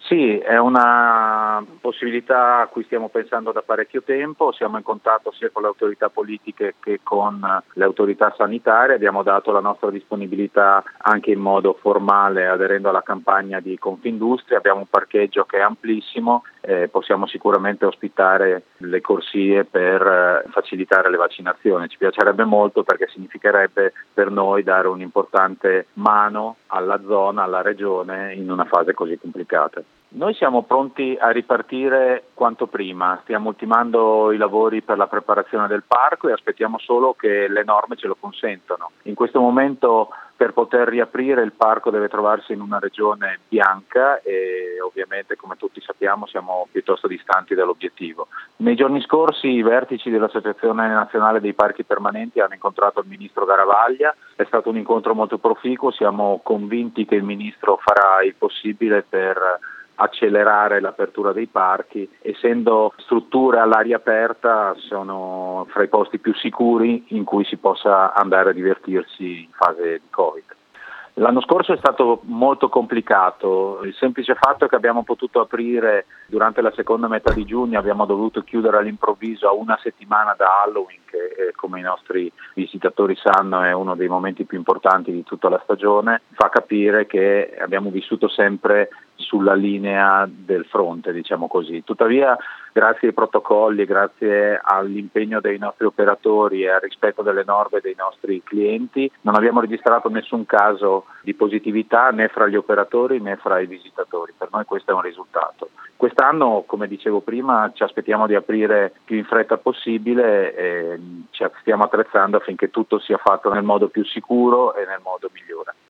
Sì, è una possibilità a cui stiamo pensando da parecchio tempo, siamo in contatto sia con le autorità politiche che con le autorità sanitarie, abbiamo dato la nostra disponibilità anche in modo formale aderendo alla campagna di Confindustria, abbiamo un parcheggio che è amplissimo, possiamo sicuramente ospitare le corsie per facilitare le vaccinazioni, ci piacerebbe molto perché significherebbe per noi dare un'importante mano alla zona, alla regione in una fase così complicata. Noi siamo pronti a ripartire quanto prima, stiamo ultimando i lavori per la preparazione del parco e aspettiamo solo che le norme ce lo consentano. In questo momento per poter riaprire il parco deve trovarsi in una regione bianca e ovviamente come tutti sappiamo siamo piuttosto distanti dall'obiettivo. Nei giorni scorsi i vertici dell'Associazione Nazionale dei Parchi Permanenti hanno incontrato il Ministro Garavaglia, è stato un incontro molto proficuo, siamo convinti che il Ministro farà il possibile per accelerare l'apertura dei parchi, essendo strutture all'aria aperta sono fra i posti più sicuri in cui si possa andare a divertirsi in fase di Covid. L'anno scorso è stato molto complicato, il semplice fatto è che abbiamo potuto aprire durante la seconda metà di giugno, abbiamo dovuto chiudere all'improvviso a una settimana da Halloween, che come i nostri visitatori sanno è uno dei momenti più importanti di tutta la stagione, fa capire che abbiamo vissuto sempre sulla linea del fronte, diciamo così. Tuttavia, grazie ai protocolli, grazie all'impegno dei nostri operatori e al rispetto delle norme dei nostri clienti, non abbiamo registrato nessun caso di positività né fra gli operatori né fra i visitatori. Per noi questo è un risultato. Quest'anno, come dicevo prima, ci aspettiamo di aprire più in fretta possibile e ci stiamo attrezzando affinché tutto sia fatto nel modo più sicuro e nel modo migliore.